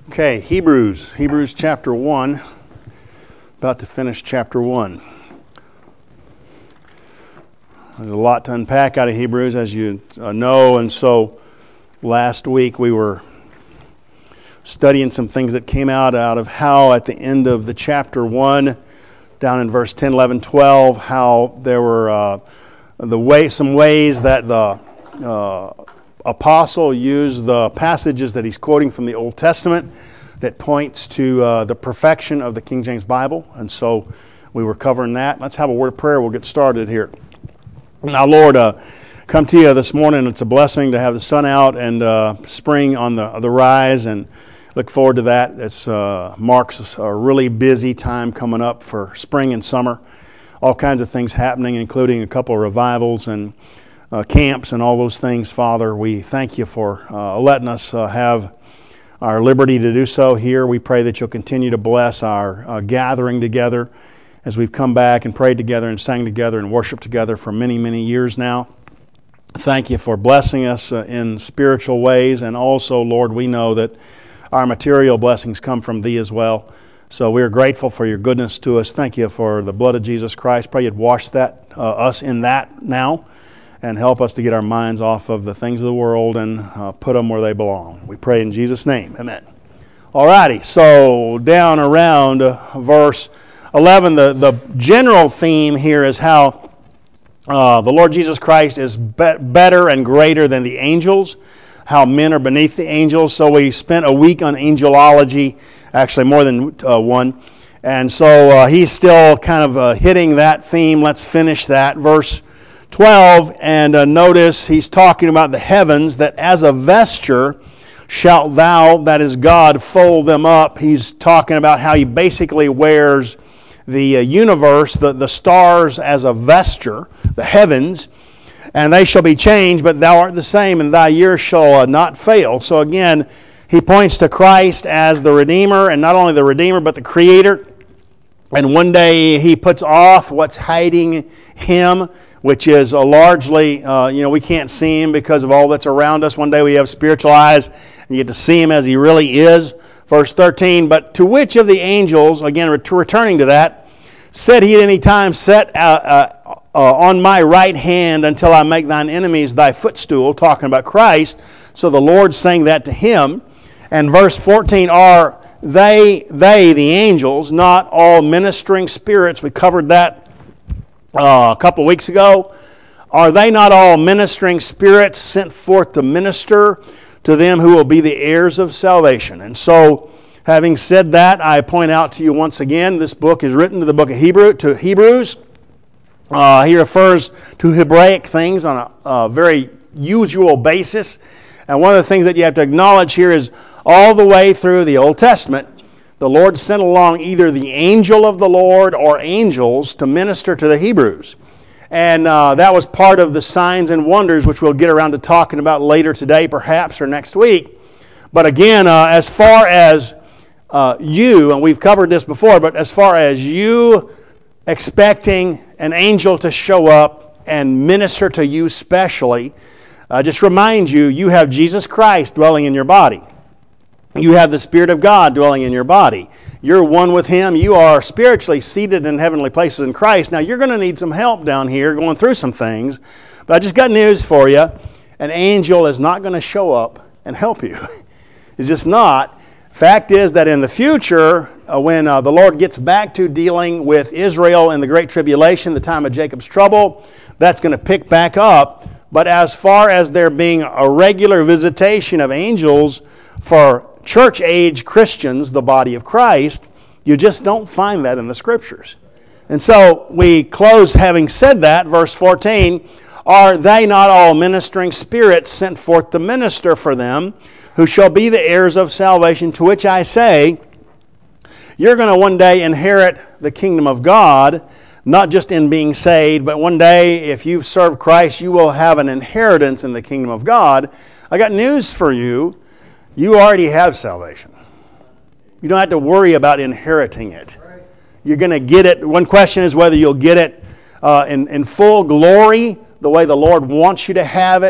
Okay, Hebrews chapter 1. About to finish chapter 1. There's a lot to unpack out of Hebrews, as you know, and so last week we were studying some things that came out of how at the end of the chapter 1, down in verse 10, 11, 12, how there were some ways that the apostle used the passages that he's quoting from the Old Testament that points to the perfection of the King James Bible. And so we were covering that. Let's have a word of prayer. We'll get started here. Now, Lord, come to you this morning. It's a blessing to have the sun out and spring on the rise, and look forward to that. This marks a really busy time coming up for spring and summer. All kinds of things happening, including a couple of revivals and camps and all those things. Father, we thank you for letting us have our liberty to do so here. We pray that you'll continue to bless our gathering together as we've come back and prayed together and sang together and worshiped together for many, many years now. Thank you for blessing us in spiritual ways, and also, Lord, we know that our material blessings come from Thee as well. So we are grateful for your goodness to us. Thank you for the blood of Jesus Christ. Pray you'd wash us in that now, and help us to get our minds off of the things of the world and put them where they belong. We pray in Jesus' name. Amen. Alrighty, so down around verse 11, the general theme here is how the Lord Jesus Christ is better and greater than the angels, how men are beneath the angels. So we spent a week on angelology, actually more than one. And so he's still kind of hitting that theme. Let's finish that. Verse 12, and notice he's talking about the heavens, that as a vesture shalt thou, that is God, fold them up. He's talking about how he basically wears the universe, the stars as a vesture, the heavens, and they shall be changed, but thou art the same, and thy years shall not fail. So again, he points to Christ as the Redeemer, and not only the Redeemer, but the Creator. And one day he puts off what's hiding him, which is largely, we can't see him because of all that's around us. One day we have spiritual eyes, and you get to see him as he really is. Verse 13, but to which of the angels, again, returning to that, said he at any time, set on my right hand until I make thine enemies thy footstool, talking about Christ. So the Lord's saying that to him. And verse 14, are they, the angels, not all ministering spirits? We covered that a couple of weeks ago. Are they not all ministering spirits sent forth to minister to them who will be the heirs of salvation? And so, having said that, I point out to you once again, this book is written to the book of Hebrews. He refers to Hebraic things on a very usual basis. And one of the things that you have to acknowledge here is all the way through the Old Testament, the Lord sent along either the angel of the Lord or angels to minister to the Hebrews. And that was part of the signs and wonders, which we'll get around to talking about later today, perhaps, or next week. But again, as far as you, and we've covered this before, but as far as you expecting an angel to show up and minister to you specially, just remind you, you have Jesus Christ dwelling in your body. You have the Spirit of God dwelling in your body. You're one with Him. You are spiritually seated in heavenly places in Christ. Now, you're going to need some help down here going through some things. But I just got news for you. An angel is not going to show up and help you. It's just not. Fact is that in the future, when the Lord gets back to dealing with Israel in the Great Tribulation, the time of Jacob's trouble, that's going to pick back up. But as far as there being a regular visitation of angels for church-age Christians, the body of Christ, you just don't find that in the Scriptures. And so we close having said that, verse 14, are they not all ministering spirits sent forth to minister for them, who shall be the heirs of salvation, to which I say, you're going to one day inherit the kingdom of God, not just in being saved, but one day, if you've served Christ, you will have an inheritance in the kingdom of God. I got news for you. You already have salvation. You don't have to worry about inheriting it. You're going to get it. One question is whether you'll get it in full glory, the way the Lord wants you to have it,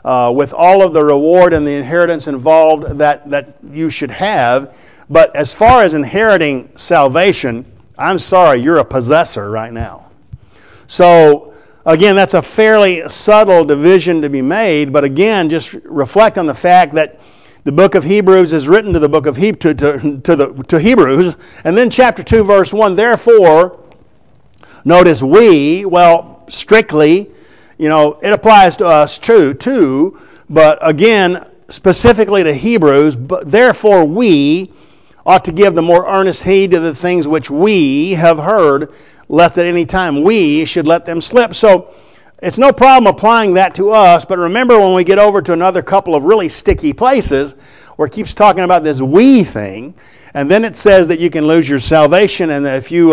with all of the reward and the inheritance involved that you should have. But as far as inheriting salvation, I'm sorry, you're a possessor right now. So, again, that's a fairly subtle division to be made, but again, just reflect on the fact that the book of Hebrews is written to the book of to Hebrews, and then chapter 2, verse 1, therefore, notice strictly, it applies to us too, but again, specifically to Hebrews, but therefore we ought to give the more earnest heed to the things which we have heard, lest at any time we should let them slip. So it's no problem applying that to us, but remember when we get over to another couple of really sticky places where it keeps talking about this we thing, and then it says that you can lose your salvation, and that if you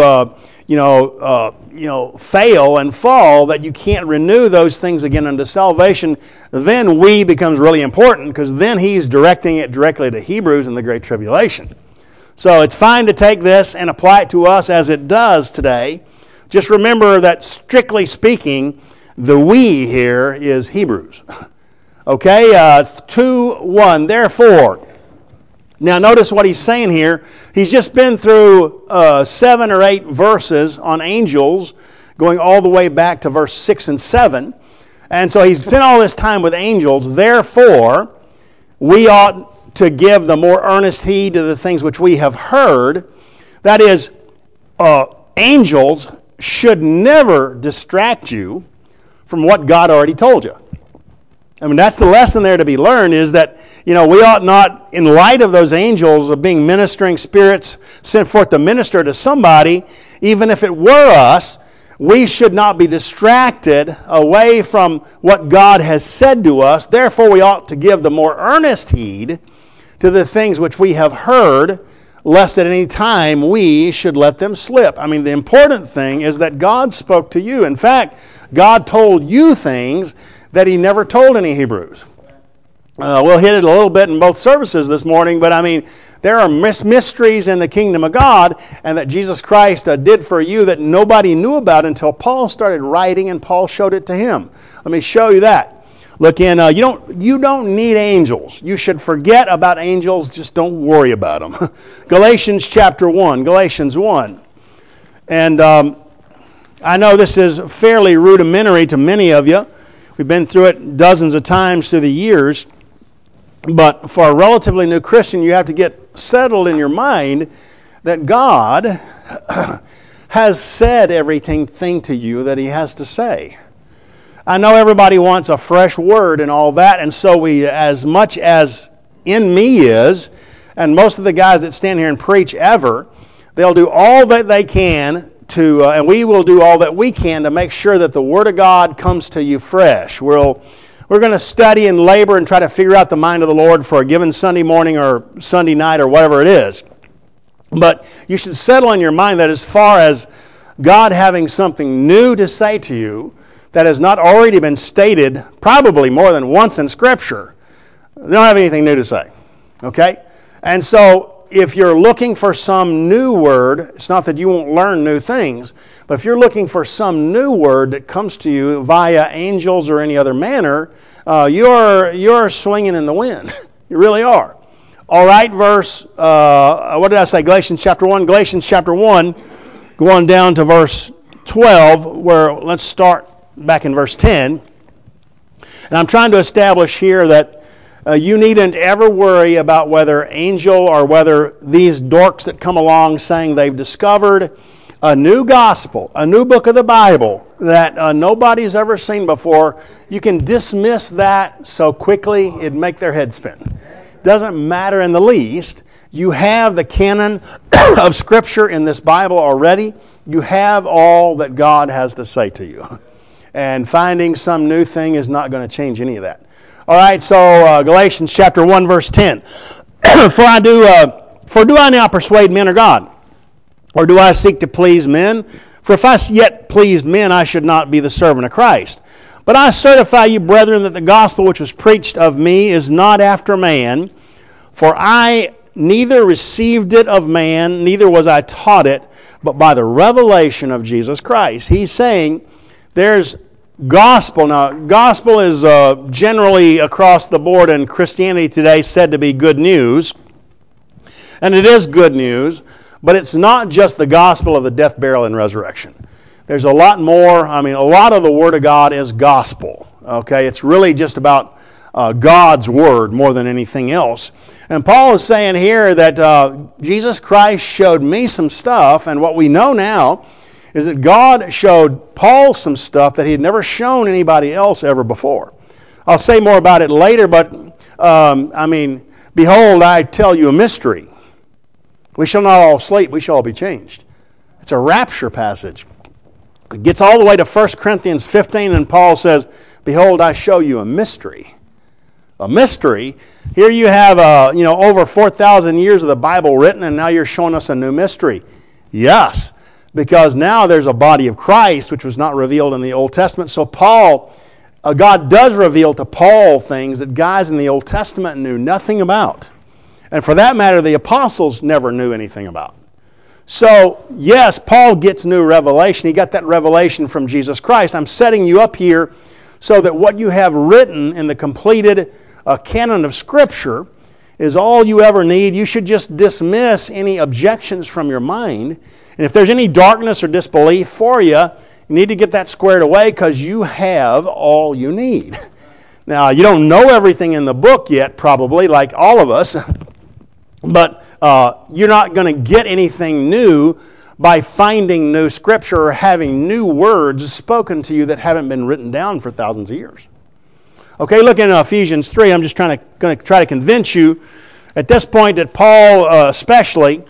fail and fall, that you can't renew those things again unto salvation, then we becomes really important, because then he's directing it directly to Hebrews in the Great Tribulation. So it's fine to take this and apply it to us as it does today. Just remember that strictly speaking, the we here is Hebrews. Okay, 2:1, therefore. Now notice what he's saying here. He's just been through 7 or 8 verses on angels, going all the way back to verse 6 and 7. And so he's spent all this time with angels. Therefore, we ought to give the more earnest heed to the things which we have heard. That is, angels should never distract you from what God already told you. I mean, that's the lesson there to be learned, is that, we ought not, in light of those angels of being ministering spirits sent forth to minister to somebody, even if it were us, we should not be distracted away from what God has said to us. Therefore, we ought to give the more earnest heed to the things which we have heard, lest at any time we should let them slip. I mean, the important thing is that God spoke to you. In fact, God told you things that he never told any Hebrews. We'll hit it a little bit in both services this morning, but I mean, there are mysteries in the kingdom of God, and that Jesus Christ did for you that nobody knew about until Paul started writing and Paul showed it to him. Let me show you that. Look in, you don't need angels. You should forget about angels, just don't worry about them. Galatians 1. And I know this is fairly rudimentary to many of you. We've been through it dozens of times through the years. But for a relatively new Christian, you have to get settled in your mind that God has said everything to you that he has to say. I know everybody wants a fresh word and all that, and so we, as much as in me is, and most of the guys that stand here and preach ever, they'll do all that they can to, and we will do all that we can to make sure that the Word of God comes to you fresh. We're going to study and labor and try to figure out the mind of the Lord for a given Sunday morning or Sunday night or whatever it is. But you should settle in your mind that as far as God having something new to say to you that has not already been stated probably more than once in Scripture, they don't have anything new to say. Okay? And so if you're looking for some new word, it's not that you won't learn new things, but if you're looking for some new word that comes to you via angels or any other manner, you're swinging in the wind. You really are. All right, what did I say? Galatians chapter 1. Galatians chapter 1, going down to verse 12, where let's start back in verse 10. And I'm trying to establish here that you needn't ever worry about whether angel or whether these dorks that come along saying they've discovered a new gospel, a new book of the Bible that nobody's ever seen before. You can dismiss that so quickly it'd make their head spin. Doesn't matter in the least. You have the canon of Scripture in this Bible already. You have all that God has to say to you. And finding some new thing is not going to change any of that. All right, so Galatians chapter 1, verse 10. For do I now persuade men or God? Or do I seek to please men? For if I yet pleased men, I should not be the servant of Christ. But I certify you, brethren, that the gospel which was preached of me is not after man. For I neither received it of man, neither was I taught it, but by the revelation of Jesus Christ. He's saying there's gospel. Now, gospel is generally across the board in Christianity today said to be good news. And it is good news, but it's not just the gospel of the death, burial, and resurrection. There's a lot more. I mean, a lot of the Word of God is gospel. Okay, it's really just about God's Word more than anything else. And Paul is saying here that Jesus Christ showed me some stuff, and what we know now is that God showed Paul some stuff that he had never shown anybody else ever before. I'll say more about it later, but behold, I tell you a mystery. We shall not all sleep, we shall all be changed. It's a rapture passage. It gets all the way to 1 Corinthians 15, and Paul says, behold, I show you a mystery. A mystery. Here you have over 4,000 years of the Bible written, and now you're showing us a new mystery. Yes, because now there's a body of Christ which was not revealed in the Old Testament. So God does reveal to Paul things that guys in the Old Testament knew nothing about. And for that matter, the apostles never knew anything about. So, yes, Paul gets new revelation. He got that revelation from Jesus Christ. I'm setting you up here so that what you have written in the completed canon of Scripture is all you ever need. You should just dismiss any objections from your mind. And if there's any darkness or disbelief for you, you need to get that squared away because you have all you need. Now, you don't know everything in the book yet, probably, like all of us, but you're not going to get anything new by finding new Scripture or having new words spoken to you that haven't been written down for thousands of years. Okay, look in Ephesians 3. I'm just going to try to convince you at this point that Paul especially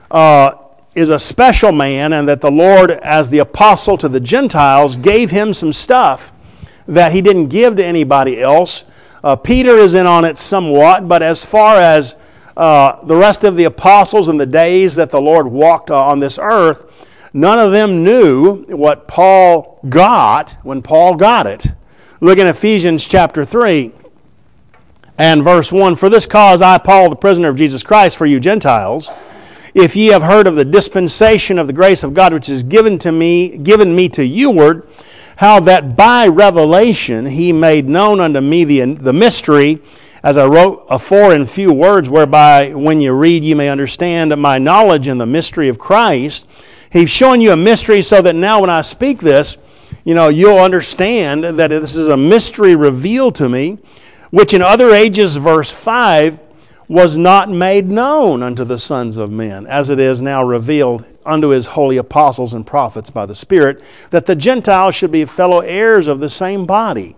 is a special man, and that the Lord, as the apostle to the Gentiles, gave him some stuff that he didn't give to anybody else. Peter is in on it somewhat, but as far as the rest of the apostles in the days that the Lord walked on this earth, none of them knew what Paul got when Paul got it. Look in Ephesians chapter 3 and verse 1. For this cause I, Paul, the prisoner of Jesus Christ, for you Gentiles, if ye have heard of the dispensation of the grace of God which is given me to youward, how that by revelation he made known unto me the mystery, as I wrote afore in few words, whereby when you read you may understand my knowledge in the mystery of Christ. He's showing you a mystery so that now when I speak this, you'll understand that this is a mystery revealed to me, which in other ages, verse 5, was not made known unto the sons of men, as it is now revealed unto his holy apostles and prophets by the Spirit, that the Gentiles should be fellow heirs of the same body.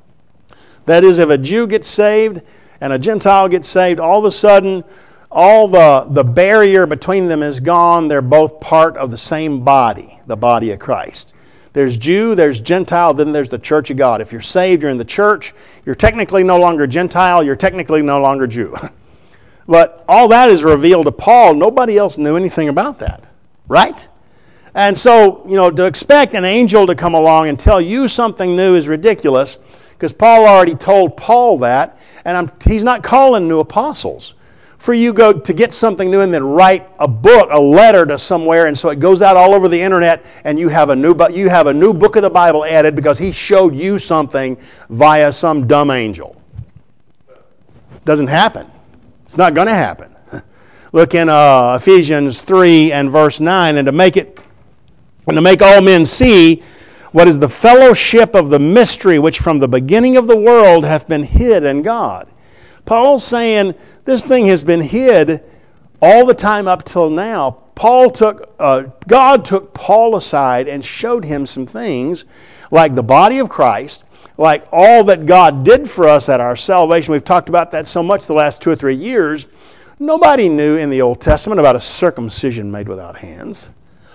That is, if a Jew gets saved and a Gentile gets saved, all of a sudden, all the barrier between them is gone. They're both part of the same body, the body of Christ. There's Jew, there's Gentile, then there's the church of God. If you're saved, you're in the church. You're technically no longer Gentile. You're technically no longer Jew. But all that is revealed to Paul. Nobody else knew anything about that, right? And so, to expect an angel to come along and tell you something new is ridiculous, because Paul already told Paul that, and he's not calling new apostles. For you to get something new and then write a letter to somewhere, and so it goes out all over the internet, and you have a new book of the Bible added because he showed you something via some dumb angel. Doesn't happen. It's not going to happen. Look in Ephesians 3 and verse 9, and to make all men see what is the fellowship of the mystery which from the beginning of the world hath been hid in God. Paul's saying this thing has been hid all the time up till now. God took Paul aside and showed him some things like the body of Christ, like all that God did for us at our salvation. We've talked about that so much the last 2 or 3 years. Nobody knew in the Old Testament about a circumcision made without hands.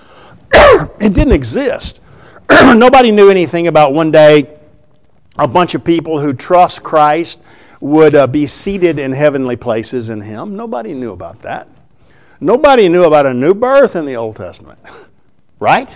It didn't exist. Nobody knew anything about one day a bunch of people who trust Christ would be seated in heavenly places in Him. Nobody knew about that. Nobody knew about a new birth in the Old Testament. Right?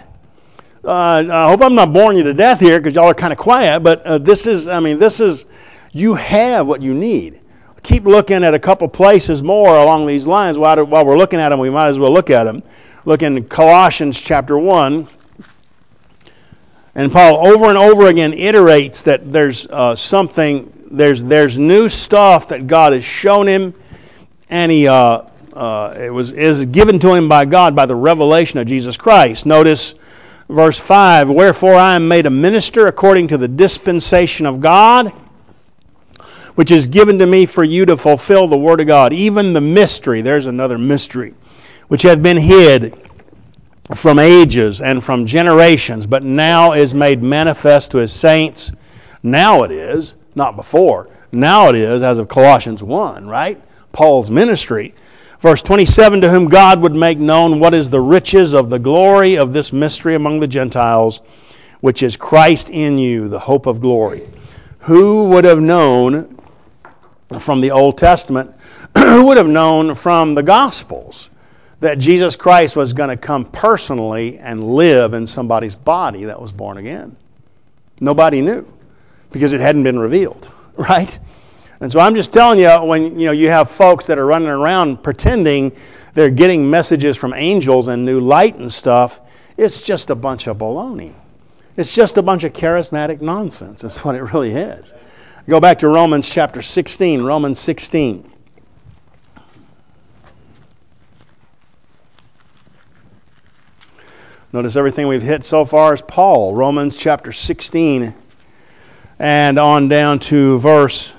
I hope I'm not boring you to death here because y'all are kind of quiet, but this is, you have what you need. Keep looking at a couple places more along these lines. While we're looking at them, we might as well look at them. Look in Colossians chapter 1. And Paul over and over again iterates that there's there's new stuff that God has shown him, and is given to him by God by the revelation of Jesus Christ. Notice verse 5, wherefore I am made a minister according to the dispensation of God, which is given to me for you to fulfill the word of God, even the mystery, there's another mystery, which had been hid from ages and from generations, but now is made manifest to his saints. Now it is, not before. Now it is, as of Colossians 1, right? Paul's ministry. Verse 27, to whom God would make known what is the riches of the glory of this mystery among the Gentiles, which is Christ in you, the hope of glory. Who would have known from the Old Testament, who would have known from the Gospels, that Jesus Christ was going to come personally and live in somebody's body that was born again? Nobody knew, because it hadn't been revealed, right? And so I'm just telling you, when you have folks that are running around pretending they're getting messages from angels and new light and stuff, it's just a bunch of baloney. It's just a bunch of charismatic nonsense. That's what it really is. Go back to Romans chapter 16, Romans 16. Notice everything we've hit so far is Paul. Romans chapter 16 and on down to verse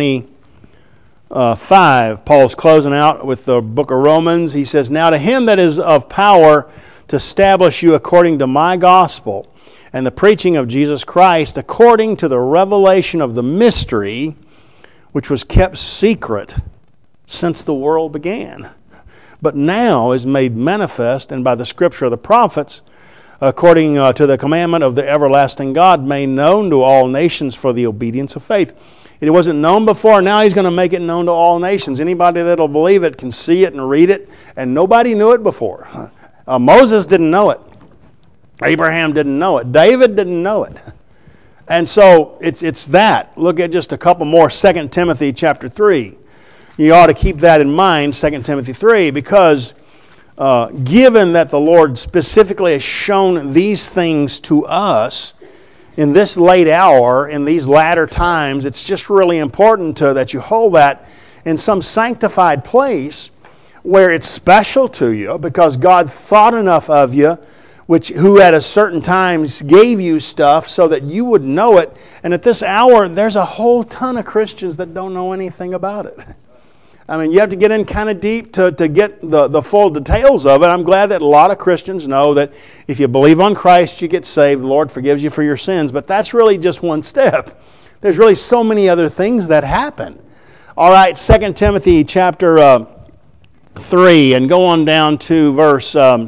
25. Paul's closing out with the book of Romans. He says, now to him that is of power to establish you according to my gospel and the preaching of Jesus Christ, according to the revelation of the mystery which was kept secret since the world began, but now is made manifest, and by the scripture of the prophets, according to the commandment of the everlasting God, made known to all nations for the obedience of faith. It wasn't known before, now he's going to make it known to all nations. Anybody that'll believe it can see it and read it, and nobody knew it before. Moses didn't know it. Abraham didn't know it. David didn't know it. And so it's that. Look at just a couple more. 2 Timothy chapter 3. You ought to keep that in mind, 2 Timothy 3, because given that the Lord specifically has shown these things to us in this late hour, in these latter times, it's just really important that you hold that in some sanctified place where it's special to you, because God thought enough of you, who at a certain times gave you stuff so that you would know it. And at this hour, there's a whole ton of Christians that don't know anything about it. I mean, you have to get in kind of deep to get the full details of it. I'm glad that a lot of Christians know that if you believe on Christ, you get saved. The Lord forgives you for your sins. But that's really just one step. There's really so many other things that happen. All right, 2 Timothy chapter 3, and go on down to verse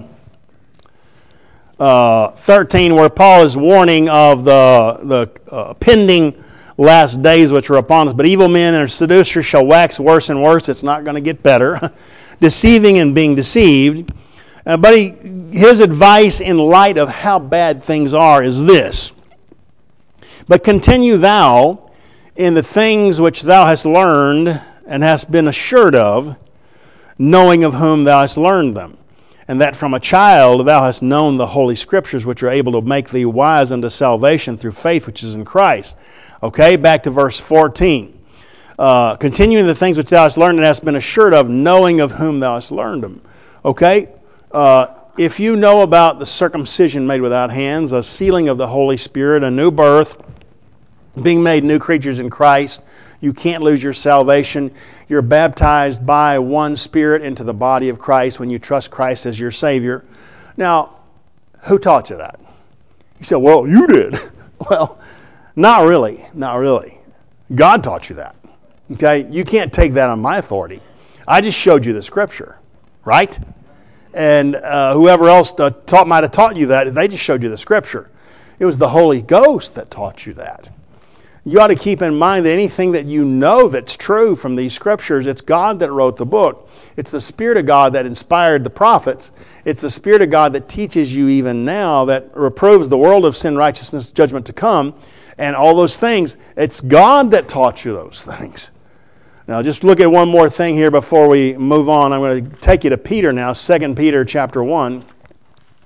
13, where Paul is warning of the pending last days which are upon us. But evil men and seducers shall wax worse and worse. It's not going to get better. Deceiving and being deceived. But his advice in light of how bad things are is this. But continue thou in the things which thou hast learned and hast been assured of, knowing of whom thou hast learned them. And that from a child thou hast known the Holy Scriptures, which are able to make thee wise unto salvation through faith which is in Christ. Okay, back to verse 14. Continuing the things which thou hast learned and hast been assured of, knowing of whom thou hast learned them. Okay, if you know about the circumcision made without hands, a sealing of the Holy Spirit, a new birth, being made new creatures in Christ, you can't lose your salvation. You're baptized by one Spirit into the body of Christ when you trust Christ as your Savior. Now, who taught you that? You said, well, you did. Well, not really. Not really. God taught you that. Okay? You can't take that on my authority. I just showed you the Scripture. Right? And whoever else might have taught you that, they just showed you the Scripture. It was the Holy Ghost that taught you that. You ought to keep in mind that anything that you know that's true from these Scriptures, it's God that wrote the book. It's the Spirit of God that inspired the prophets. It's the Spirit of God that teaches you even now, that reproves the world of sin, righteousness, judgment to come, and all those things. It's God that taught you those things. Now, just look at one more thing here before we move on. I'm going to take you to Peter now, 2 Peter chapter 1.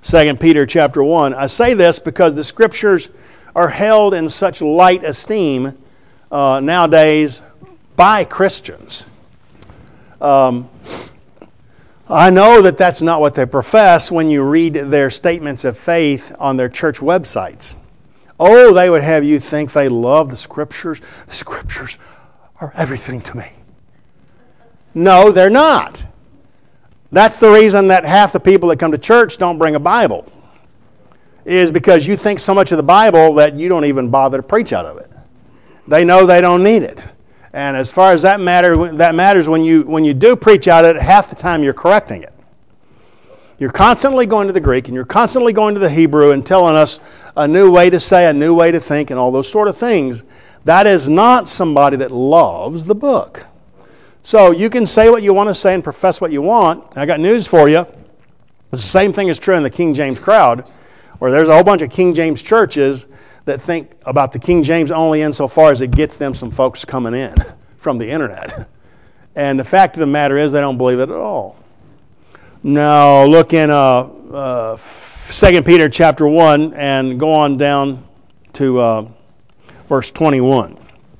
2 Peter chapter 1. I say this because the Scriptures are held in such light esteem nowadays by Christians. I know that that's not what they profess when you read their statements of faith on their church websites. Oh, they would have you think they love the Scriptures. The Scriptures are everything to me. No, they're not. That's the reason that half the people that come to church don't bring a Bible, is because you think so much of the Bible that you don't even bother to preach out of it. They know they don't need it. And as far as that matters when you do preach out of it, half the time you're correcting it. You're constantly going to the Greek and you're constantly going to the Hebrew and telling us a new way to say, a new way to think, and all those sort of things. That is not somebody that loves the book. So you can say what you want to say and profess what you want. I got news for you. The same thing is true in the King James crowd, where there's a whole bunch of King James churches that think about the King James only insofar as it gets them some folks coming in from the internet. And the fact of the matter is they don't believe it at all. Now look in 2 Peter chapter 1 and go on down to verse 21.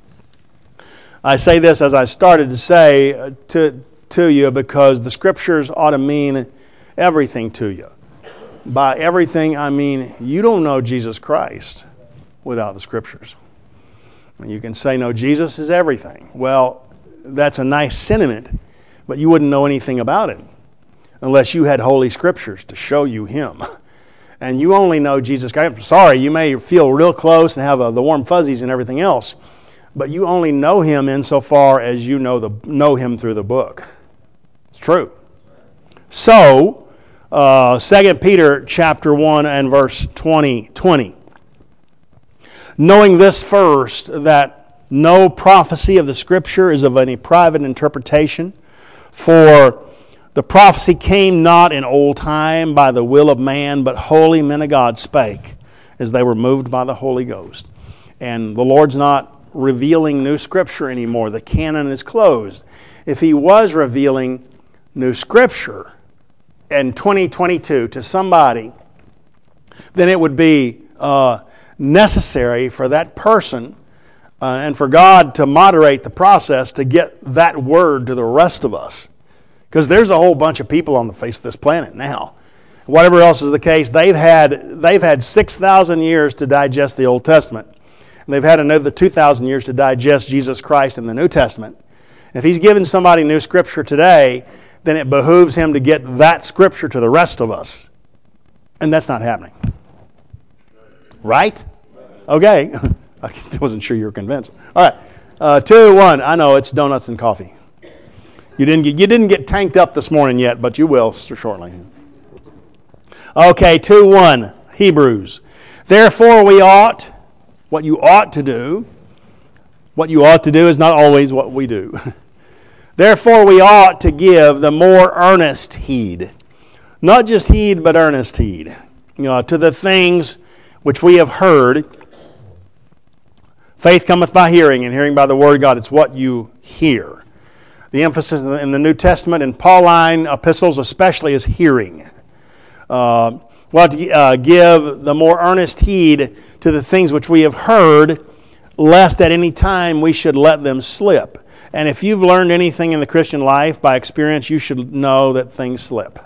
I say this as I started to say to you because the Scriptures ought to mean everything to you. By everything, I mean you don't know Jesus Christ without the Scriptures. And you can say, no, Jesus is everything. Well, that's a nice sentiment, but you wouldn't know anything about Him unless you had Holy Scriptures to show you Him. And you only know Jesus Christ. I'm sorry, you may feel real close and have the warm fuzzies and everything else, but you only know Him insofar as you know Him through the book. It's true. So, 2 Peter chapter 1 and verse 20. Knowing this first, that no prophecy of the Scripture is of any private interpretation, for the prophecy came not in old time by the will of man, but holy men of God spake, as they were moved by the Holy Ghost. And the Lord's not revealing new Scripture anymore. The canon is closed. If He was revealing new Scripture in 2022 to somebody, then it would be necessary for that person and for God to moderate the process to get that word to the rest of us. Because there's a whole bunch of people on the face of this planet now. Whatever else is the case, they've had 6,000 years to digest the Old Testament. And they've had another 2,000 years to digest Jesus Christ in the New Testament. If He's given somebody new Scripture today, then it behooves Him to get that Scripture to the rest of us. And that's not happening. Right? Okay. I wasn't sure you were convinced. All right. 2, 1. I know, it's donuts and coffee. You didn't get tanked up this morning yet, but you will shortly. Okay, 2, 1. Hebrews. Therefore we ought, what you ought to do is not always what we do. Therefore we ought to give the more earnest heed. Not just heed, but earnest heed. To the things which we have heard. Faith cometh by hearing, and hearing by the Word of God. It's what you hear. The emphasis in the New Testament and Pauline epistles especially is hearing. We ought to give the more earnest heed to the things which we have heard, lest at any time we should let them slip. And if you've learned anything in the Christian life by experience, you should know that things slip.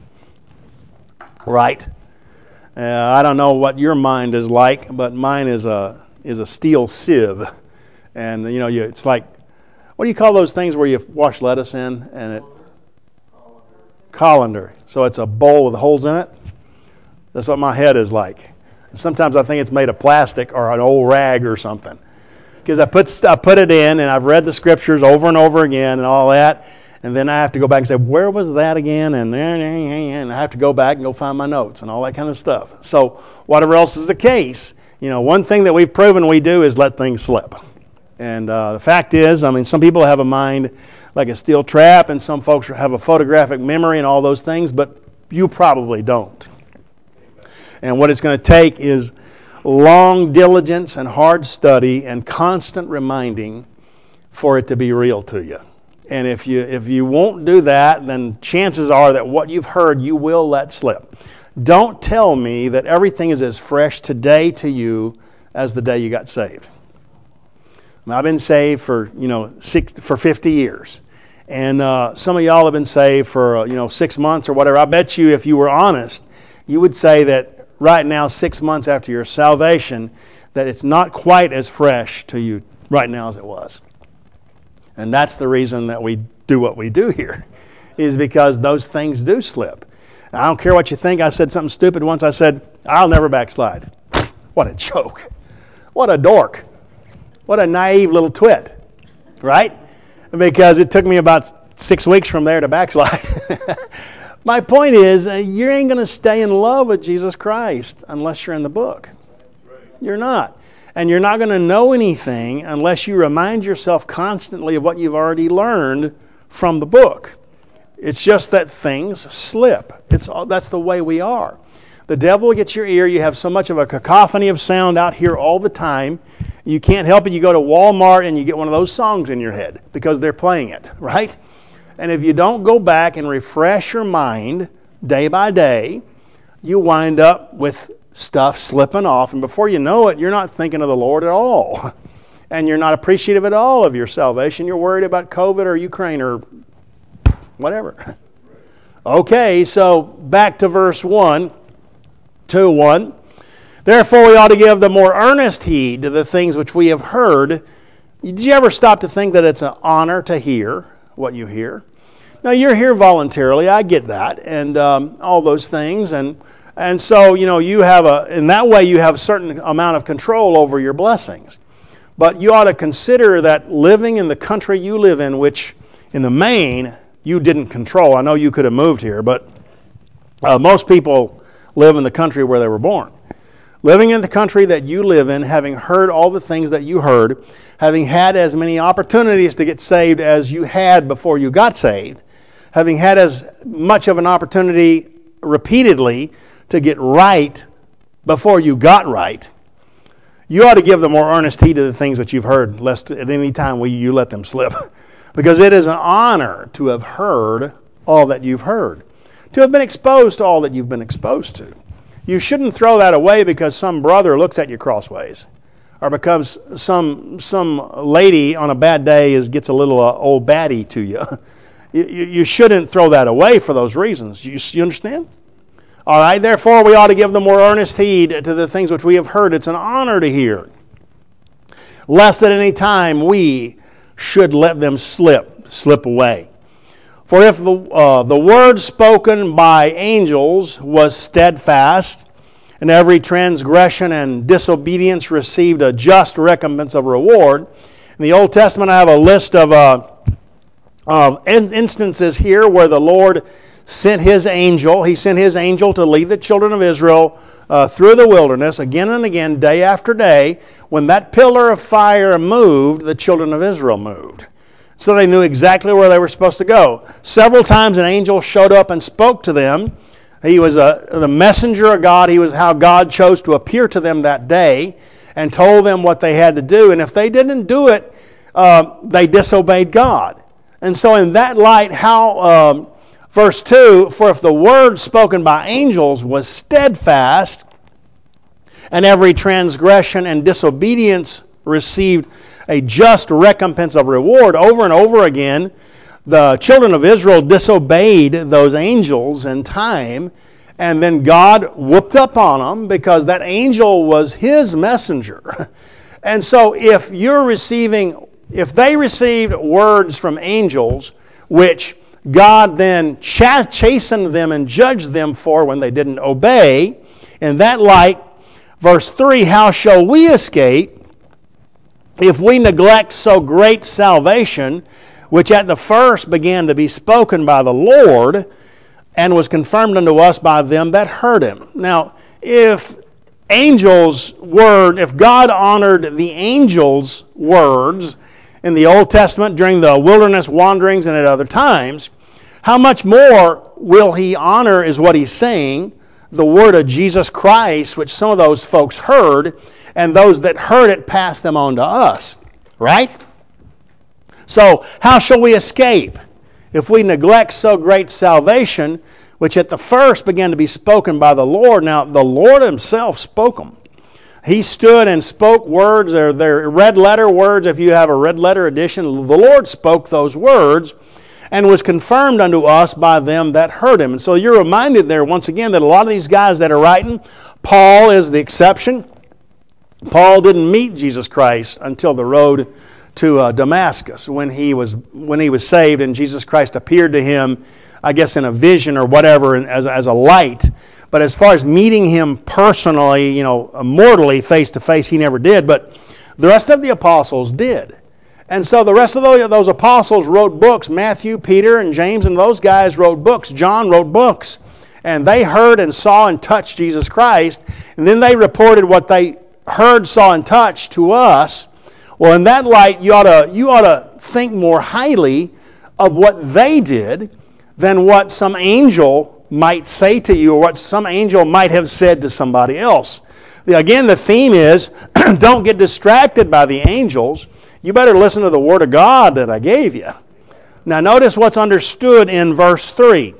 Right? I don't know what your mind is like, but mine is a steel sieve. And, it's like, what do you call those things where you wash lettuce in? And colander. So it's a bowl with holes in it. That's what my head is like. Sometimes I think it's made of plastic or an old rag or something. Because I put it in and I've read the Scriptures over and over again and all that. And then I have to go back and say, where was that again? And I have to go back and go find my notes and all that kind of stuff. So whatever else is the case, one thing that we've proven we do is let things slip. And the fact is, some people have a mind like a steel trap, and some folks have a photographic memory and all those things, but you probably don't. And what it's going to take is long diligence and hard study and constant reminding for it to be real to you. And if you won't do that, then chances are that what you've heard you will let slip. Don't tell me that everything is as fresh today to you as the day you got saved. I've been saved for 50 years, and some of y'all have been saved for 6 months or whatever. I bet you, if you were honest, you would say that right now, 6 months after your salvation, that it's not quite as fresh to you right now as it was. And that's the reason that we do what we do here, is because those things do slip. I don't care what you think. I said something stupid once. I said, I'll never backslide. What a joke. What a dork. What a naive little twit, right? Because it took me about 6 weeks from there to backslide. My point is, you ain't going to stay in love with Jesus Christ unless you're in the book. You're not. And you're not going to know anything unless you remind yourself constantly of what you've already learned from the book. It's just that things slip. That's the way we are. The devil gets your ear. You have so much of a cacophony of sound out here all the time. You can't help it. You go to Walmart and you get one of those songs in your head because they're playing it, right? And if you don't go back and refresh your mind day by day, you wind up with stuff slipping off. And before you know it, you're not thinking of the Lord at all. And you're not appreciative at all of your salvation. You're worried about COVID or Ukraine or whatever. Okay, so back to verse 1. 2:1. Therefore we ought to give the more earnest heed to the things which we have heard. Did you ever stop to think that it's an honor to hear what you hear? Now you're here voluntarily, I get that, and all those things, and so you have in that way you have a certain amount of control over your blessings. But you ought to consider that living in the country you live in, which in the main you didn't control. I know you could have moved here, but most people live in the country where they were born. Living in the country that you live in, having heard all the things that you heard, having had as many opportunities to get saved as you had before you got saved, having had as much of an opportunity repeatedly to get right before you got right, you ought to give the more earnest heed to the things that you've heard, lest at any time you let them slip. Because it is an honor to have heard all that you've heard, to have been exposed to all that you've been exposed to. You shouldn't throw that away because some brother looks at you crossways, or because some lady on a bad day gets a little old baddie to you. You shouldn't throw that away for those reasons. You understand? All right, therefore we ought to give the more earnest heed to the things which we have heard. It's an honor to hear, lest at any time we should let them slip away. For if the word spoken by angels was steadfast, and every transgression and disobedience received a just recompense of reward. In the Old Testament, I have a list of instances here where the Lord sent His angel. He sent His angel to lead the children of Israel through the wilderness again and again, day after day. When that pillar of fire moved, the children of Israel moved. So they knew exactly where they were supposed to go. Several times an angel showed up and spoke to them. He was the messenger of God. He was how God chose to appear to them that day and told them what they had to do. And if they didn't do it, they disobeyed God. And so in that light, verse 2, for if the word spoken by angels was steadfast, and every transgression and disobedience received a just recompense of reward. Over and over again, the children of Israel disobeyed those angels in time, and then God whooped up on them because that angel was His messenger. And so if they received words from angels, which God then chastened them and judged them for when they didn't obey, in that light, verse 3, how shall we escape if we neglect so great salvation, which at the first began to be spoken by the Lord, and was confirmed unto us by them that heard Him? Now, if God honored the angels' words in the Old Testament during the wilderness wanderings and at other times, how much more will He honor, is what He's saying, the word of Jesus Christ, which some of those folks heard, and those that heard it passed them on to us, right? So how shall we escape if we neglect so great salvation, which at the first began to be spoken by the Lord. Now, the Lord himself spoke them. He stood and spoke words. They're red letter words. If you have a red letter edition, the Lord spoke those words and was confirmed unto us by them that heard him. And so you're reminded there once again that a lot of these guys that are writing, Paul is the exception. Paul didn't meet Jesus Christ until the road to Damascus when he was saved, and Jesus Christ appeared to him, I guess in a vision or whatever, as a light. But as far as meeting him personally, mortally, face to face, he never did. But the rest of the apostles did. And so the rest of those apostles wrote books. Matthew, Peter, and James, and those guys wrote books. John wrote books. And they heard and saw and touched Jesus Christ. And then they reported what they heard, saw, and touched to us. Well, in that light, you ought to think more highly of what they did than what some angel might say to you or what some angel might have said to somebody else. Again, the theme is don't get distracted by the angels. You better listen to the Word of God that I gave you. Now notice what's understood in verse 3.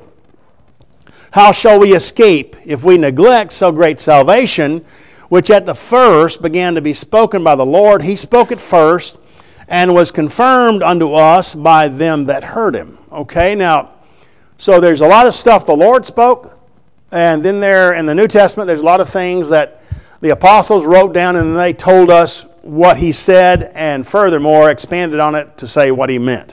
How shall we escape if we neglect so great salvation, which at the first began to be spoken by the Lord? He spoke it first and was confirmed unto us by them that heard him. Okay, now, so there's a lot of stuff the Lord spoke, and then there in the New Testament there's a lot of things that the apostles wrote down and they told us what he said and furthermore expanded on it to say what he meant.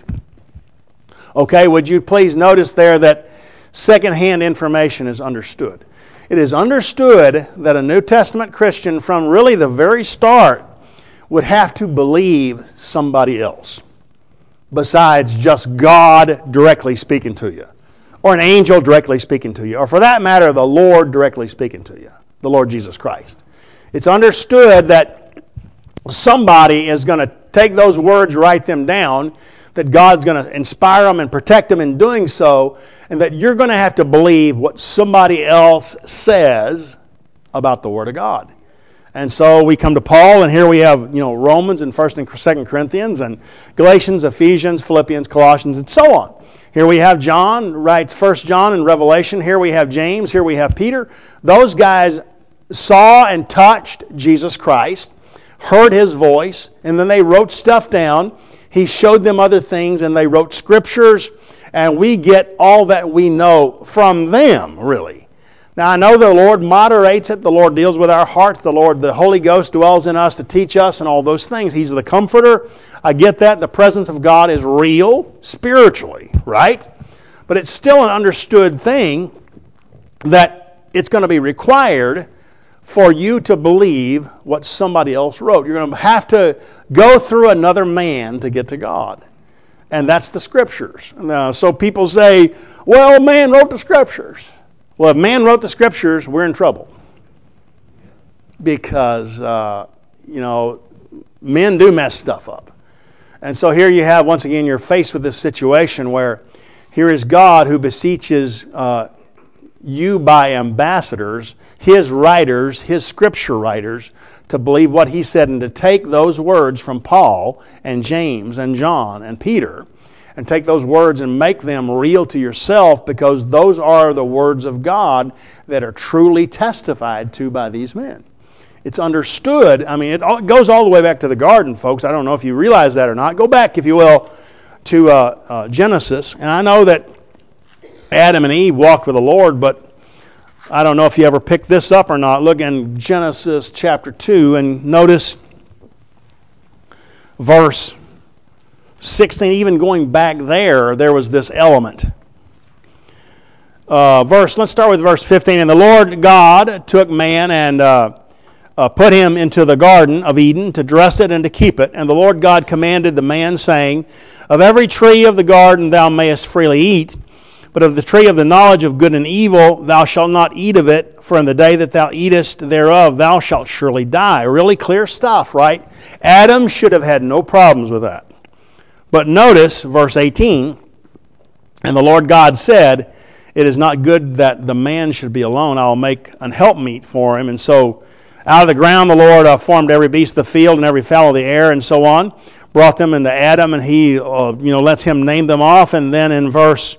Okay, would you please notice there that secondhand information is understood. It is understood that a New Testament Christian from really the very start would have to believe somebody else besides just God directly speaking to you, or an angel directly speaking to you, or for that matter, the Lord directly speaking to you, the Lord Jesus Christ. It's understood that somebody is going to take those words, write them down, that God's going to inspire them and protect them in doing so, and that you're going to have to believe what somebody else says about the Word of God. And so we come to Paul, and here we have Romans and 1st and 2nd Corinthians and Galatians, Ephesians, Philippians, Colossians, and so on. Here we have John, writes 1 John and Revelation. Here we have James. Here we have Peter. Those guys saw and touched Jesus Christ, heard his voice, and then they wrote stuff down. He showed them other things, and they wrote scriptures, and we get all that we know from them, really. Now, I know the Lord moderates it. The Lord deals with our hearts. The Holy Ghost dwells in us to teach us and all those things. He's the comforter. I get that. The presence of God is real spiritually, right? But it's still an understood thing that it's going to be required for you to believe what somebody else wrote. You're going to have to go through another man to get to God. And that's the Scriptures. Now, so people say, well, man wrote the Scriptures. Well, if man wrote the Scriptures, we're in trouble. Because, men do mess stuff up. And so here you have, once again, you're faced with this situation where here is God who beseeches you by ambassadors, his writers, his Scripture writers, to believe what he said and to take those words from Paul and James and John and Peter and take those words and make them real to yourself, because those are the words of God that are truly testified to by these men. It's understood. I mean, it goes all the way back to the garden, folks. I don't know if you realize that or not. Go back, if you will, to Genesis. And I know that Adam and Eve walked with the Lord, but I don't know if you ever picked this up or not. Look in Genesis chapter 2 and notice verse 16. Even going back there was this element. Let's start with verse 15. And the Lord God took man and put him into the garden of Eden to dress it and to keep it. And the Lord God commanded the man, saying, of every tree of the garden thou mayest freely eat, but of the tree of the knowledge of good and evil thou shalt not eat of it, for in the day that thou eatest thereof thou shalt surely die. Really clear stuff, right? Adam should have had no problems with that. But notice verse 18, and the Lord God said, it is not good that the man should be alone. I will make an helpmeet for him. And so out of the ground the Lord formed every beast of the field and every fowl of the air and so on, brought them into Adam, and he lets him name them off. And then in verse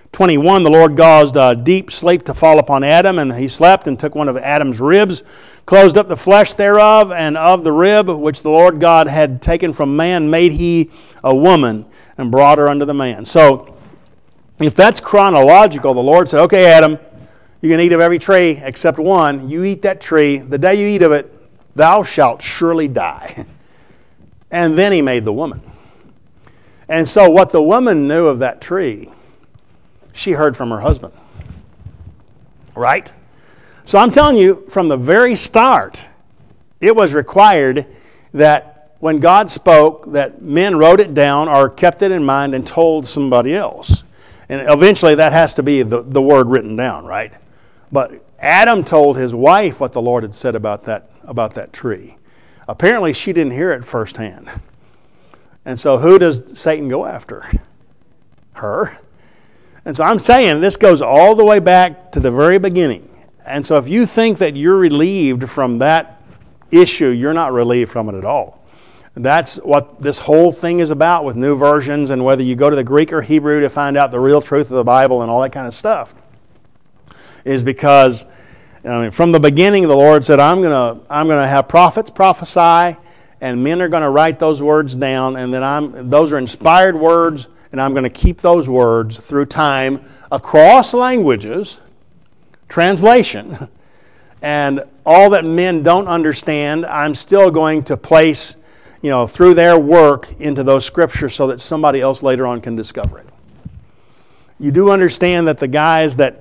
21, the Lord caused a deep sleep to fall upon Adam, and he slept and took one of Adam's ribs, closed up the flesh thereof, and of the rib which the Lord God had taken from man made he a woman, and brought her unto the man. So, if that's chronological, the Lord said, okay, Adam, you can eat of every tree except one. You eat that tree. The day you eat of it, thou shalt surely die. And then he made the woman. And so what the woman knew of that tree, she heard from her husband. Right? So I'm telling you, from the very start, it was required that when God spoke, that men wrote it down or kept it in mind and told somebody else. And eventually that has to be the word written down, right? But Adam told his wife what the Lord had said about that tree. Apparently she didn't hear it firsthand. And so who does Satan go after? Her. And so I'm saying this goes all the way back to the very beginning. And so if you think that you're relieved from that issue, you're not relieved from it at all. That's what this whole thing is about with new versions, and whether you go to the Greek or Hebrew to find out the real truth of the Bible and all that kind of stuff, is because from the beginning the Lord said, I'm gonna have prophets prophesy, and men are going to write those words down, and then those are inspired words, and I'm going to keep those words through time across languages, translation, and all that men don't understand, I'm still going to place, through their work into those scriptures so that somebody else later on can discover it. You do understand that the guys that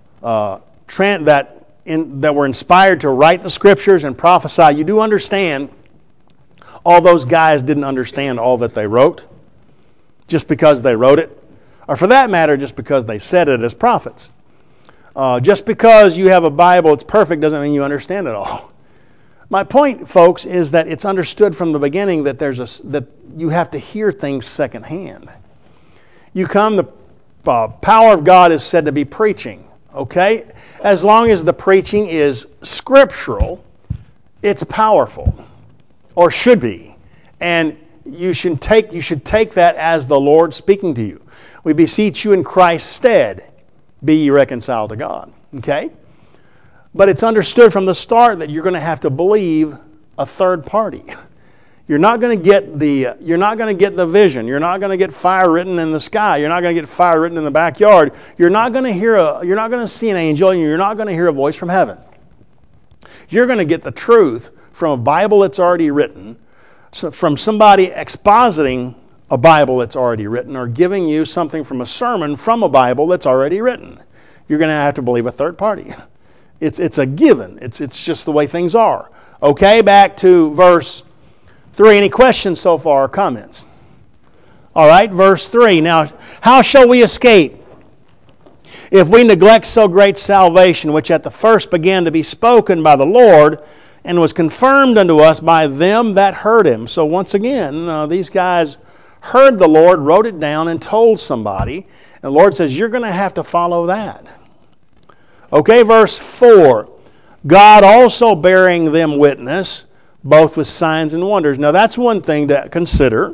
were inspired to write the scriptures and prophesy, you do understand all those guys didn't understand all that they wrote just because they wrote it, or for that matter, just because they said it as prophets. Just because you have a Bible, it's perfect, doesn't mean you understand it all. My point, folks, is that it's understood from the beginning that that you have to hear things secondhand. The power of God is said to be preaching, okay? As long as the preaching is scriptural, it's powerful, or should be. And you should take that as the Lord speaking to you. We beseech you in Christ's stead, be ye reconciled to God, okay? But it's understood from the start that you're going to have to believe a third party. You're not going to get the vision. You're not going to get fire written in the sky. You're not going to get fire written in the backyard. You're not going to see an angel, and you're not going to hear a voice from heaven. You're going to get the truth from a Bible that's already written, from somebody expositing a Bible that's already written, or giving you something from a sermon from a Bible that's already written. You're going to have to believe a third party. It's a given. It's just the way things are. Okay, back to verse 3. Any questions so far or comments? All right, verse 3. Now, how shall we escape if we neglect so great salvation, which at the first began to be spoken by the Lord, and was confirmed unto us by them that heard him? So once again, these guys heard the Lord, wrote it down, and told somebody. And the Lord says, you're going to have to follow that. Okay, verse 4. God also bearing them witness, both with signs and wonders. Now that's one thing to consider,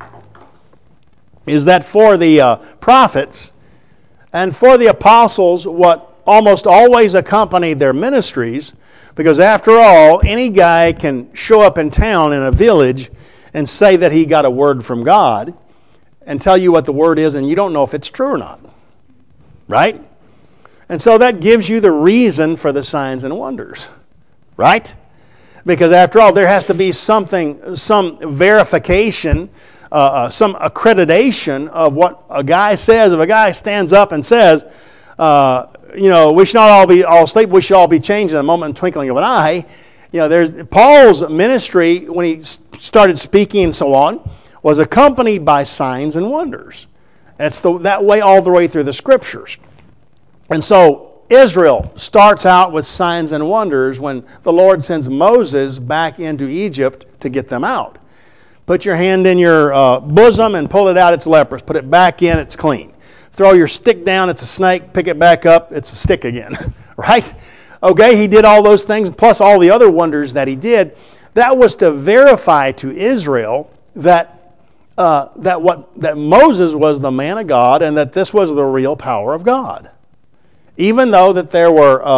is that for the prophets and for the apostles, what almost always accompanied their ministries, because after all, any guy can show up in town in a village and say that he got a word from God and tell you what the word is, and you don't know if it's true or not. Right? And so that gives you the reason for the signs and wonders. Right? Because after all, there has to be some verification, some accreditation of what a guy says. If a guy stands up and says, we should not all be all asleep, we should all be changed in a moment and twinkling of an eye. There's Paul's ministry, when he started speaking and so on, was accompanied by signs and wonders. That's that way all the way through the Scriptures. And so Israel starts out with signs and wonders when the Lord sends Moses back into Egypt to get them out. Put your hand in your bosom and pull it out, it's leprous. Put it back in, it's clean. Throw your stick down, it's a snake. Pick it back up, it's a stick again. Right? Okay, he did all those things, plus all the other wonders that he did. That was to verify to Israel that that Moses was the man of God and that this was the real power of God. Even though that there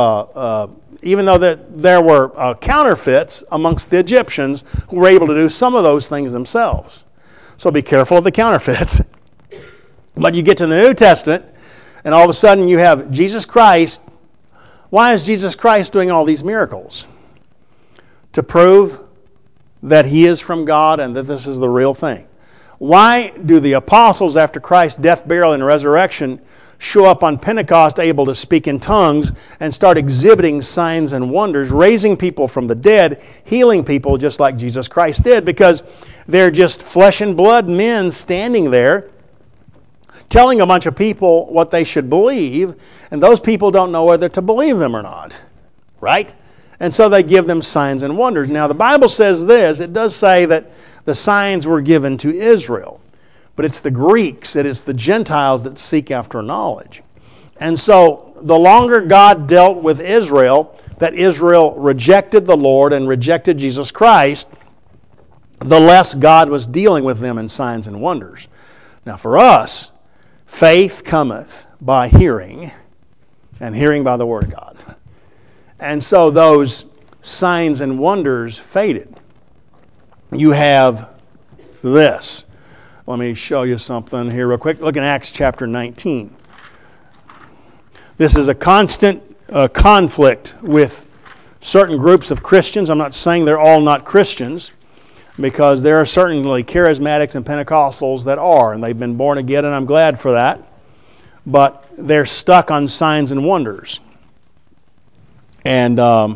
were counterfeits amongst the Egyptians who were able to do some of those things themselves. So be careful of the counterfeits. But you get to the New Testament, and all of a sudden you have Jesus Christ. Why is Jesus Christ doing all these miracles? To prove that He is from God and that this is the real thing. Why do the apostles, after Christ's death, burial, and resurrection, show up on Pentecost able to speak in tongues and start exhibiting signs and wonders, raising people from the dead, healing people just like Jesus Christ did? Because they're just flesh and blood men standing there telling a bunch of people what they should believe, and those people don't know whether to believe them or not, right? And so they give them signs and wonders. Now the Bible says this, it does say that the signs were given to Israel, but it's the Greeks, it is the Gentiles that seek after knowledge. And so the longer God dealt with Israel, that Israel rejected the Lord and rejected Jesus Christ, the less God was dealing with them in signs and wonders. Now for us, faith cometh by hearing, and hearing by the Word of God. And so those signs and wonders faded. You have this. Let me show you something here real quick. Look in Acts chapter 19. This is a constant conflict with certain groups of Christians. I'm not saying they're all not Christians, because there are certainly charismatics and Pentecostals that are, and they've been born again, and I'm glad for that. But they're stuck on signs and wonders. And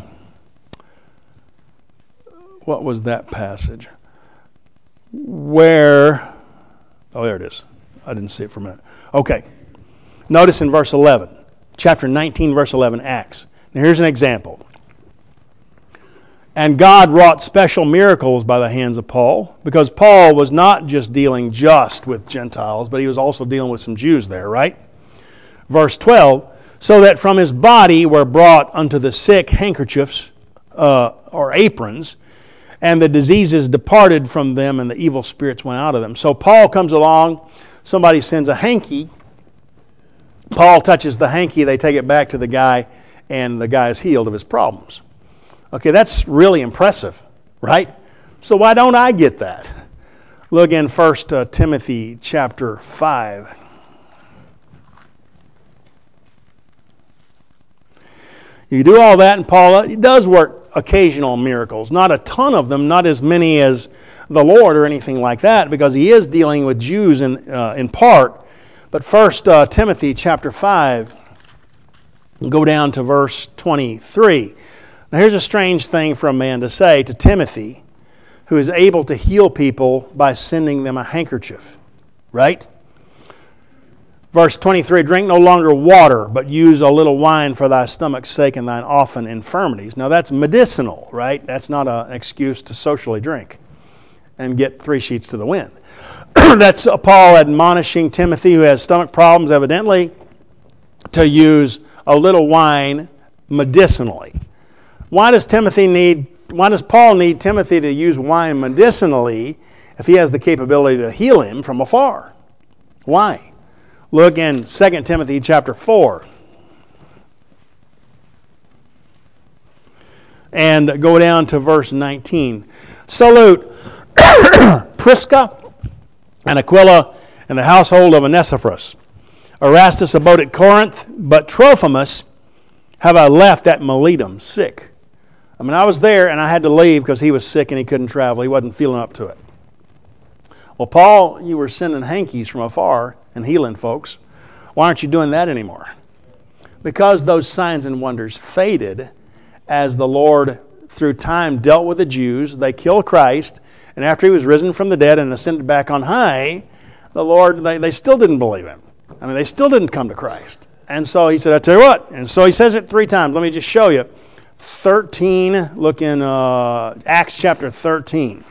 what was that passage? Where, oh, there it is. I didn't see it for a minute. Okay. Notice in verse 11, chapter 19, verse 11, Acts. Now here's an example. And God wrought special miracles by the hands of Paul, because Paul was not just dealing just with Gentiles, but he was also dealing with some Jews there, right? Verse 12, so that from his body were brought unto the sick handkerchiefs or aprons, and the diseases departed from them, and the evil spirits went out of them. So Paul comes along, somebody sends a hanky, Paul touches the hanky, they take it back to the guy, and the guy is healed of his problems. Okay, that's really impressive, right? So why don't I get that? Look in 1 Timothy chapter 5. You do all that, and Paul, he does work occasional miracles. Not a ton of them, not as many as the Lord or anything like that, because he is dealing with Jews in part. But 1 Timothy chapter 5, go down to verse 23. Now here's a strange thing for a man to say to Timothy, who is able to heal people by sending them a handkerchief, right? Verse 23, drink no longer water, but use a little wine for thy stomach's sake and thine often infirmities. Now that's medicinal, right? That's not an excuse to socially drink and get 3 sheets to the wind. That's Paul admonishing Timothy, who has stomach problems evidently, to use a little wine medicinally. Why does Paul need Timothy to use wine medicinally if he has the capability to heal him from afar? Why? Look in 2 Timothy chapter 4. And go down to verse 19. Salute Prisca and Aquila and the household of Onesiphorus. Erastus abode at Corinth, but Trophimus have I left at Miletum, sick. I mean, I was there and I had to leave because he was sick and he couldn't travel. He wasn't feeling up to it. Well, Paul, you were sending hankies from afar and healing folks. Why aren't you doing that anymore? Because those signs and wonders faded as the Lord, through time, dealt with the Jews. They killed Christ, and after he was risen from the dead and ascended back on high, the Lord, they still didn't believe him. I mean, they still didn't come to Christ. And so he said, I tell you what. And so he says it 3 times. Let me just show you. 13, look in Acts chapter 13.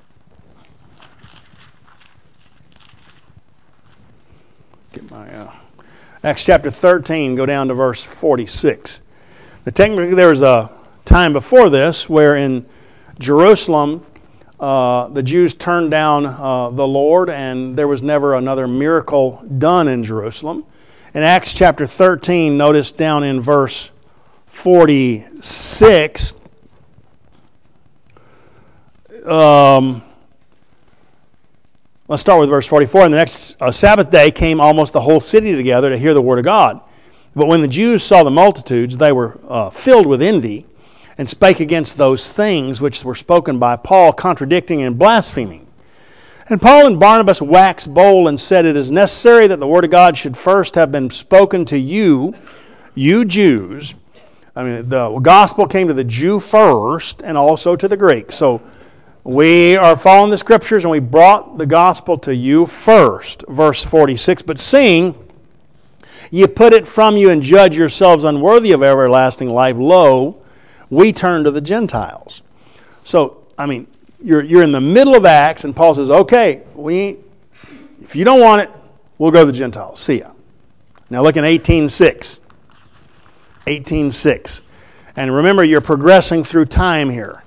Get my Acts chapter 13, go down to verse 46. Now, technically, there was a time before this where in Jerusalem, the Jews turned down the Lord, and there was never another miracle done in Jerusalem. In Acts chapter 13, notice down in verse 46, let's start with verse 44. And the next Sabbath day came almost the whole city together to hear the word of God. But when the Jews saw the multitudes, they were filled with envy, and spake against those things which were spoken by Paul, contradicting and blaspheming. And Paul and Barnabas waxed bold and said, It is necessary that the word of God should first have been spoken to you, you Jews. I mean, the gospel came to the Jew first and also to the Greek. So we are following the Scriptures, and we brought the gospel to you first. Verse 46, But seeing ye put it from you and judge yourselves unworthy of everlasting life, lo, we turn to the Gentiles. So, I mean, you're in the middle of Acts, and Paul says, okay, if you don't want it, we'll go to the Gentiles. See ya. Now look in 18:6. 18:6. And remember, you're progressing through time here.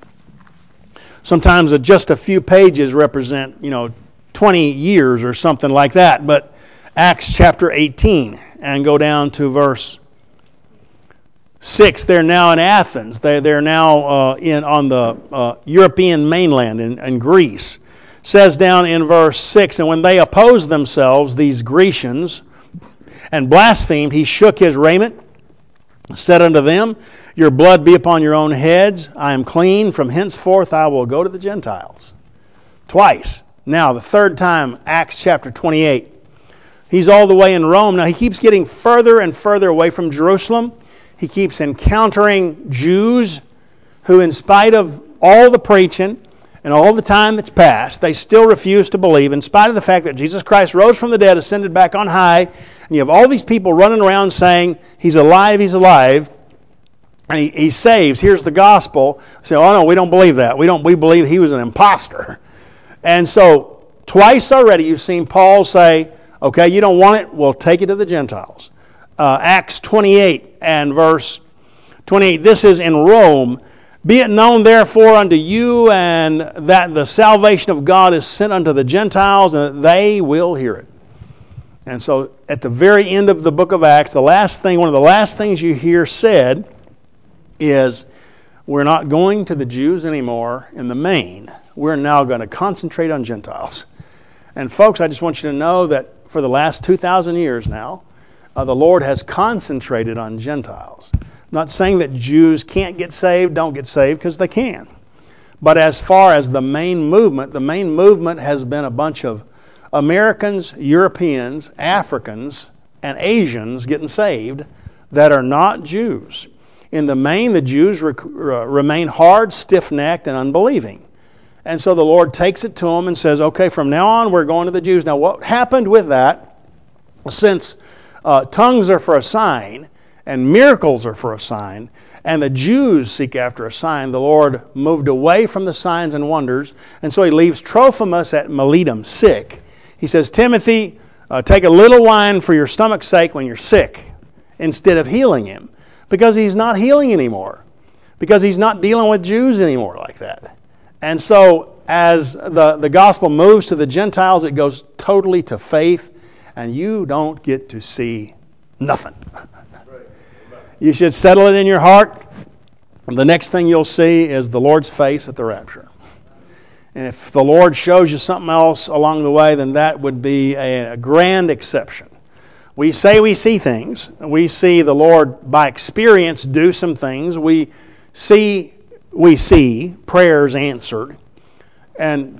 Sometimes just a few pages represent, 20 years or something like that. But Acts chapter 18, and go down to verse 6, they're now in Athens. They're now on the European mainland in Greece. Says down in verse 6, And when they opposed themselves, these Grecians, and blasphemed, he shook his raiment, said unto them, Your blood be upon your own heads. I am clean. From henceforth I will go to the Gentiles. Twice. Now, the third time, Acts chapter 28. He's all the way in Rome. Now, he keeps getting further and further away from Jerusalem. He keeps encountering Jews who, in spite of all the preaching and all the time that's passed, they still refuse to believe, in spite of the fact that Jesus Christ rose from the dead, ascended back on high, and you have all these people running around saying, He's alive, He's alive, and he saves. Here's the gospel. Say, oh no, we don't believe that. We believe He was an imposter. And so, twice already you've seen Paul say, okay, you don't want it, we'll take it to the Gentiles. Acts 28 and verse 28, This is in Rome. Be it known therefore unto you, and that the salvation of God is sent unto the Gentiles, and that they will hear it. And so at the very end of the book of Acts, one of the last things you hear said is, we're not going to the Jews anymore in the main. We're now going to concentrate on Gentiles. And folks, I just want you to know that for the last 2,000 years now, the Lord has concentrated on Gentiles. I'm not saying that Jews can't get saved, don't get saved, because they can. But as far as the main movement has been a bunch of Americans, Europeans, Africans, and Asians getting saved that are not Jews. In the main, the Jews remain hard, stiff-necked, and unbelieving. And so the Lord takes it to them and says, okay, from now on we're going to the Jews. Now what happened with that, since tongues are for a sign, and miracles are for a sign, and the Jews seek after a sign, the Lord moved away from the signs and wonders, and so He leaves Trophimus at Miletum sick. He says, Timothy, take a little wine for your stomach's sake when you're sick, instead of healing him, because he's not healing anymore, because he's not dealing with Jews anymore like that. And so as the gospel moves to the Gentiles, it goes totally to faith, and you don't get to see nothing. You should settle it in your heart. The next thing you'll see is the Lord's face at the rapture. And if the Lord shows you something else along the way, then that would be a grand exception. We say we see things. We see the Lord by experience do some things. We see prayers answered. And,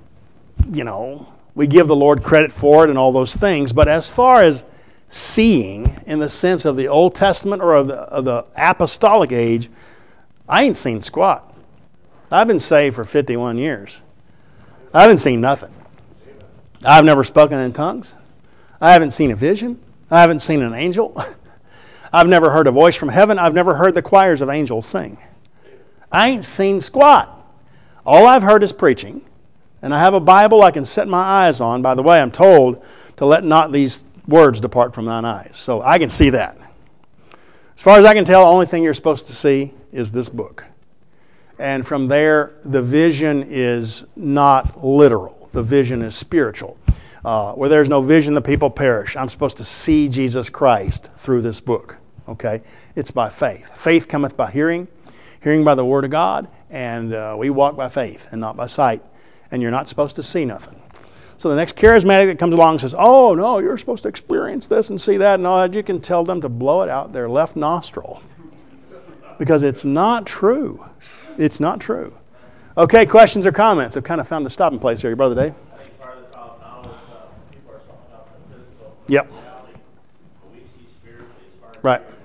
we give the Lord credit for it and all those things. But as far as seeing in the sense of the Old Testament or of the apostolic age, I ain't seen squat. I've been saved for 51 years. I haven't seen nothing. I've never spoken in tongues. I haven't seen a vision. I haven't seen an angel. I've never heard a voice from heaven. I've never heard the choirs of angels sing. I ain't seen squat. All I've heard is preaching. And I have a Bible I can set my eyes on. By the way, I'm told to let not these words depart from thine eyes. So I can see that. As far as I can tell, the only thing you're supposed to see is this book. And from there, the vision is not literal. The vision is spiritual. Where there's no vision, the people perish. I'm supposed to see Jesus Christ through this book. Okay? It's by faith. Faith cometh by hearing, hearing by the word of God, and we walk by faith and not by sight. And you're not supposed to see nothing. So the next charismatic that comes along says, oh, no, you're supposed to experience this and see that and all that. You can tell them to blow it out their left nostril. Because it's not true. It's not true. Okay, questions or comments? I've kind of found a stopping place here. Your brother Dave? I think part of the problem now is people are summing up the physical Yep. reality, but we see spiritually as far as Right.